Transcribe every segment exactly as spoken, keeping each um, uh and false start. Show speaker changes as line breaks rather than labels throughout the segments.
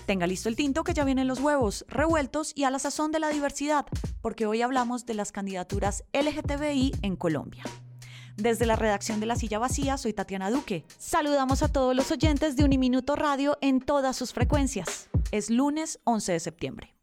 Tenga listo el tinto que ya vienen los huevos, revueltos y a la sazón de la diversidad, porque hoy hablamos de las candidaturas L G T B I en Colombia. Desde la redacción de La Silla Vacía, soy Tatiana Duque. Saludamos a todos los oyentes de Uniminuto Radio en todas sus frecuencias. Es lunes once de septiembre.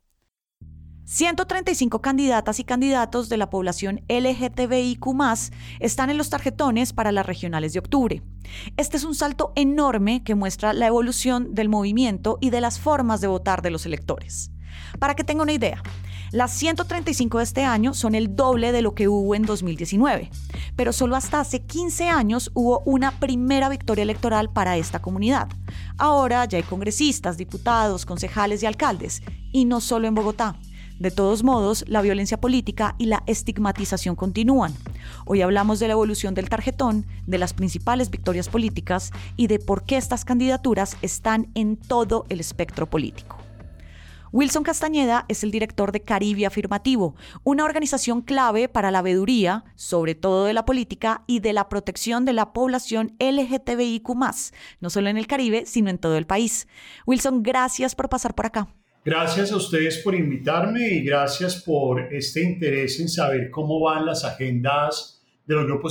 ciento treinta y cinco candidatas y candidatos de la población L G T B I Q más, están en los tarjetones para las regionales de octubre. Este es un salto enorme que muestra la evolución del movimiento y de las formas de votar de los electores. Para que tenga una idea, las ciento treinta y cinco de este año son el doble de lo que hubo en dos mil diecinueve, pero solo hasta hace quince años hubo una primera victoria electoral para esta comunidad. Ahora ya hay congresistas, diputados, concejales y alcaldes, y no solo en Bogotá. De todos modos, la violencia política y la estigmatización continúan. Hoy hablamos de la evolución del tarjetón, de las principales victorias políticas y de por qué estas candidaturas están en todo el espectro político. Wilson Castañeda es el director de Caribe Afirmativo, una organización clave para la veeduría, sobre todo de la política y de la protección de la población L G T B I Q más, no solo en el Caribe, sino en todo el país. Wilson, gracias por pasar por acá.
Gracias a ustedes por invitarme y gracias por este interés en saber cómo van las agendas de los grupos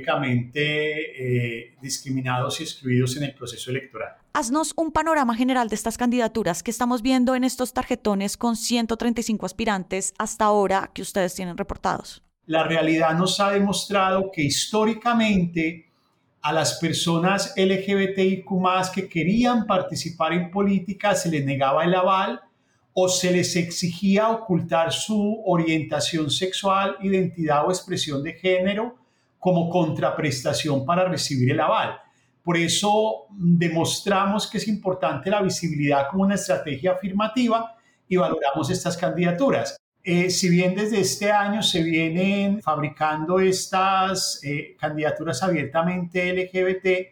históricamente eh, discriminados y excluidos en el proceso electoral.
Haznos un panorama general de estas candidaturas que estamos viendo en estos tarjetones con ciento treinta y cinco aspirantes hasta ahora que ustedes tienen reportados.
La realidad nos ha demostrado que históricamente a las personas L G B T I Q más, que querían participar en política se les negaba el aval o se les exigía ocultar su orientación sexual, identidad o expresión de género como contraprestación para recibir el aval. Por eso demostramos que es importante la visibilidad como una estrategia afirmativa y valoramos estas candidaturas. Eh, si bien desde este año se vienen fabricando estas eh, candidaturas abiertamente L G B T,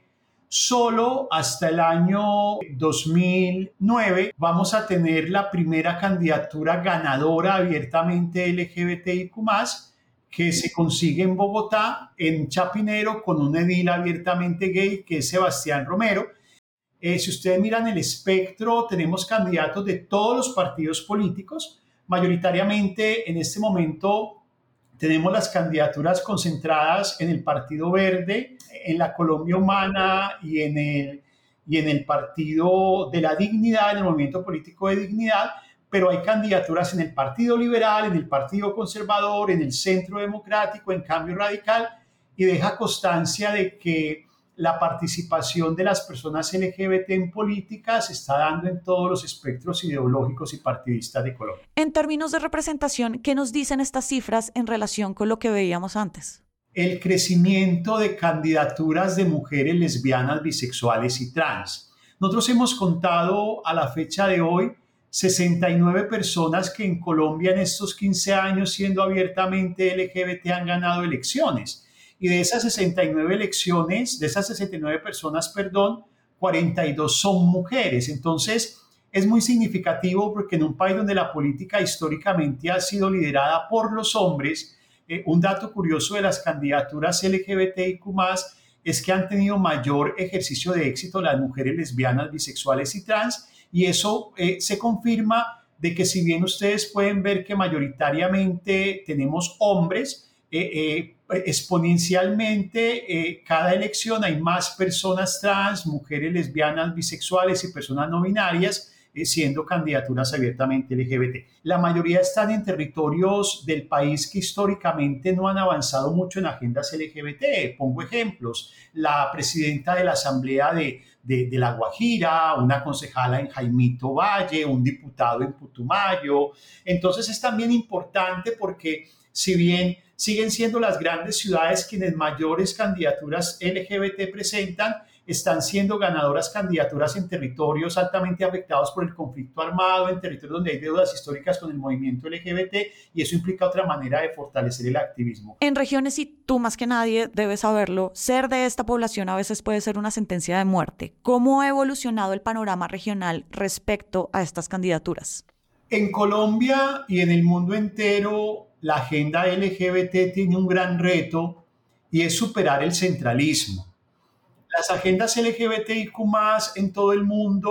solo hasta el año dos mil nueve vamos a tener la primera candidatura ganadora abiertamente L G B T I Q más, que se consigue en Bogotá, en Chapinero, con un edil abiertamente gay, que es Sebastián Romero. Eh, si ustedes miran el espectro, tenemos candidatos de todos los partidos políticos. Mayoritariamente en este momento tenemos las candidaturas concentradas en el Partido Verde, en la Colombia Humana y en el, y en el Partido de la Dignidad, en el Movimiento Político de Dignidad, pero hay candidaturas en el Partido Liberal, en el Partido Conservador, en el Centro Democrático, en Cambio Radical, y deja constancia de que la participación de las personas L G B T en política se está dando en todos los espectros ideológicos y partidistas de Colombia.
En términos de representación, ¿qué nos dicen estas cifras en relación con lo que veíamos antes?
El crecimiento de candidaturas de mujeres lesbianas, bisexuales y trans. Nosotros hemos contado a la fecha de hoy sesenta y nueve personas que en Colombia en estos quince años siendo abiertamente L G B T han ganado elecciones. Y de esas sesenta y nueve elecciones, de esas sesenta y nueve personas, perdón, cuarenta y dos son mujeres. Entonces, es muy significativo porque en un país donde la política históricamente ha sido liderada por los hombres, eh, un dato curioso de las candidaturas L G B T I Q más, es que han tenido mayor ejercicio de éxito las mujeres lesbianas, bisexuales y trans, y eso eh, se confirma de que si bien ustedes pueden ver que mayoritariamente tenemos hombres, eh, eh, exponencialmente eh, cada elección hay más personas trans, mujeres lesbianas, bisexuales y personas no binarias eh, siendo candidaturas abiertamente L G B T. La mayoría están en territorios del país que históricamente no han avanzado mucho en agendas L G B T. Pongo ejemplos: la presidenta de la Asamblea de, de, de La Guajira, una concejala en Jaimito Valle, un diputado en Putumayo. Entonces es también importante porque si bien siguen siendo las grandes ciudades quienes mayores candidaturas L G B T presentan, están siendo ganadoras candidaturas en territorios altamente afectados por el conflicto armado, en territorios donde hay deudas históricas con el movimiento L G B T, y eso implica otra manera de fortalecer el activismo.
En regiones, y tú más que nadie debes saberlo, ser de esta población a veces puede ser una sentencia de muerte. ¿Cómo ha evolucionado el panorama regional respecto a estas candidaturas?
En Colombia y en el mundo entero, la agenda L G B T tiene un gran reto y es superar el centralismo. Las agendas L G B T I Q más en todo el mundo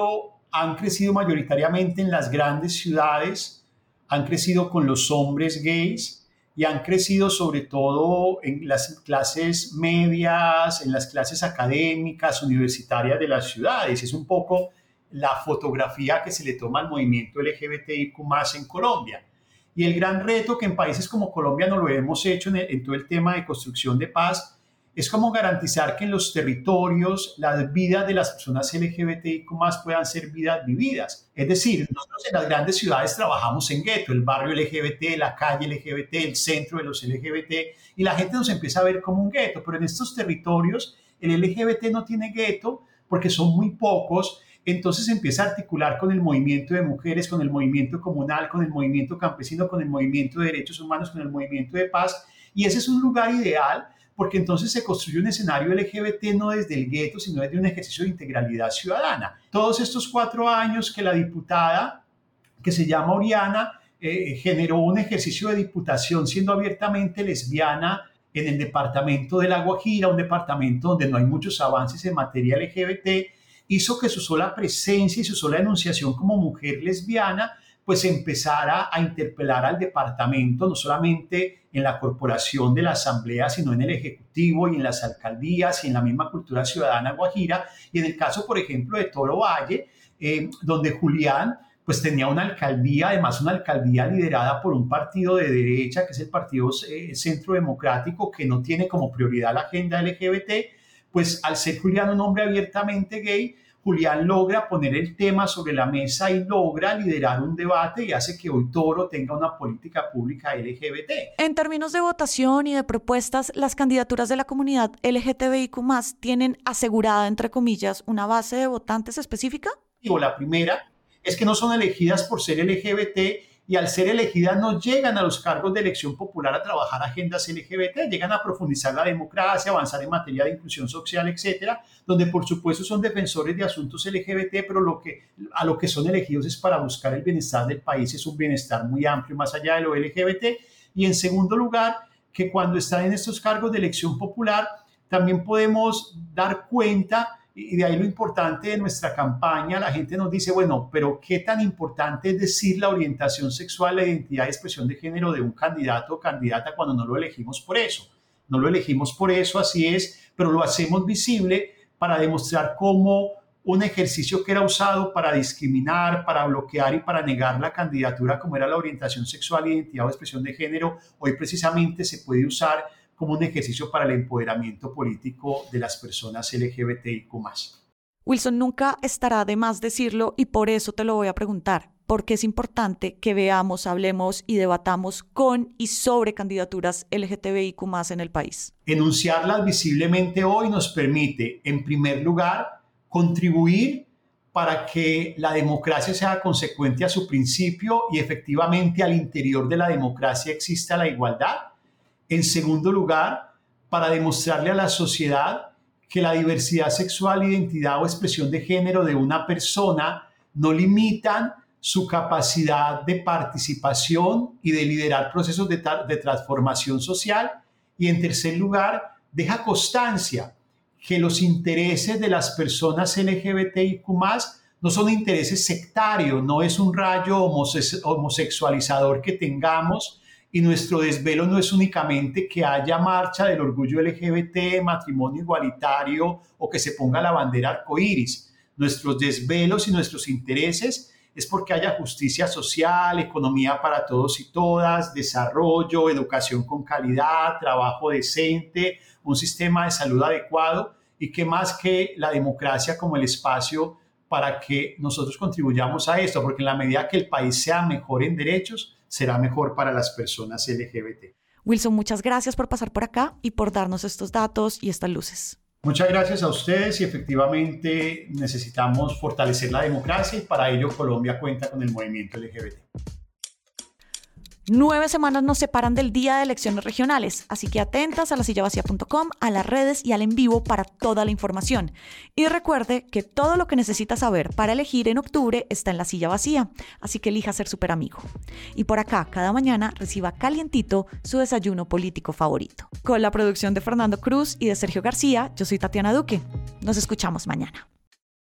han crecido mayoritariamente en las grandes ciudades, han crecido con los hombres gays y han crecido sobre todo en las clases medias, en las clases académicas, universitarias de las ciudades. Es un poco la fotografía que se le toma al movimiento L G B T I Q más en Colombia. Y el gran reto que en países como Colombia no lo hemos hecho en, el, en todo el tema de construcción de paz es cómo garantizar que en los territorios las vidas de las personas L G B T I Q más puedan ser vidas vividas. Es decir, nosotros en las grandes ciudades trabajamos en gueto, el barrio L G B T, la calle L G B T, el centro de los L G B T, y la gente nos empieza a ver como un gueto, pero en estos territorios el L G B T no tiene gueto porque son muy pocos. Entonces empieza a articular con el movimiento de mujeres, con el movimiento comunal, con el movimiento campesino, con el movimiento de derechos humanos, con el movimiento de paz. Y ese es un lugar ideal porque entonces se construye un escenario L G B T no desde el gueto, sino desde un ejercicio de integralidad ciudadana. Todos estos cuatro años que la diputada, que se llama Oriana, eh, generó un ejercicio de diputación siendo abiertamente lesbiana en el departamento de La Guajira, un departamento donde no hay muchos avances en materia L G B T, hizo que su sola presencia y su sola enunciación como mujer lesbiana pues empezara a interpelar al departamento, no solamente en la corporación de la asamblea, sino en el ejecutivo y en las alcaldías y en la misma cultura ciudadana guajira. Y en el caso, por ejemplo, de Toro Valle, eh, donde Julián pues tenía una alcaldía, además una alcaldía liderada por un partido de derecha, que es el Partido eh, Centro Democrático, que no tiene como prioridad la agenda L G B T, pues al ser Julián un hombre abiertamente gay, Julián logra poner el tema sobre la mesa y logra liderar un debate y hace que hoy Toro tenga una política pública L G B T.
En términos de votación y de propuestas, las candidaturas de la comunidad L G T B I Q más tienen asegurada, entre comillas, una base de votantes específica.
Digo, la primera es que no son elegidas por ser L G B T y al ser elegidas no llegan a los cargos de elección popular a trabajar agendas L G B T, llegan a profundizar la democracia, avanzar en materia de inclusión social, etcétera, donde por supuesto son defensores de asuntos L G B T, pero lo que, a lo que son elegidos es para buscar el bienestar del país, es un bienestar muy amplio más allá de lo L G B T. Y en segundo lugar, que cuando están en estos cargos de elección popular, también podemos dar cuenta. Y de ahí lo importante de nuestra campaña, la gente nos dice, bueno, pero ¿qué tan importante es decir la orientación sexual, la identidad y expresión de género de un candidato o candidata cuando no lo elegimos por eso? No lo elegimos por eso, así es, pero lo hacemos visible para demostrar cómo un ejercicio que era usado para discriminar, para bloquear y para negar la candidatura como era la orientación sexual, identidad o expresión de género, hoy precisamente se puede usar como un ejercicio para el empoderamiento político de las personas L G B T I Q más.
Wilson, nunca estará de más decirlo y por eso te lo voy a preguntar, porque es importante que veamos, hablemos y debatamos con y sobre candidaturas L G T B I Q más en el país.
Enunciarlas visiblemente hoy nos permite, en primer lugar, contribuir para que la democracia sea consecuente a su principio y efectivamente al interior de la democracia exista la igualdad. En segundo lugar, para demostrarle a la sociedad que la diversidad sexual, identidad o expresión de género de una persona no limitan su capacidad de participación y de liderar procesos de, de transformación social. Y en tercer lugar, deja constancia que los intereses de las personas L G B T I Q más no son intereses sectarios, no es un rayo homose- homosexualizador que tengamos. Y nuestro desvelo no es únicamente que haya marcha del orgullo L G B T, matrimonio igualitario o que se ponga la bandera arcoíris. Nuestros desvelos y nuestros intereses es porque haya justicia social, economía para todos y todas, desarrollo, educación con calidad, trabajo decente, un sistema de salud adecuado y que más que la democracia como el espacio para que nosotros contribuyamos a esto, porque en la medida que el país sea mejor en derechos, será mejor para las personas L G B T.
Wilson, muchas gracias por pasar por acá y por darnos estos datos y estas luces.
Muchas gracias a ustedes y efectivamente necesitamos fortalecer la democracia y para ello Colombia cuenta con el movimiento L G B T.
Nueve semanas nos separan del día de elecciones regionales, así que atentas a la silla vacía punto com, a las redes y al en vivo para toda la información. Y recuerde que todo lo que necesita saber para elegir en octubre está en La Silla Vacía, así que elija ser súper amigo. Y por acá, cada mañana reciba calientito su desayuno político favorito. Con la producción de Fernando Cruz y de Sergio García, yo soy Tatiana Duque. Nos escuchamos mañana.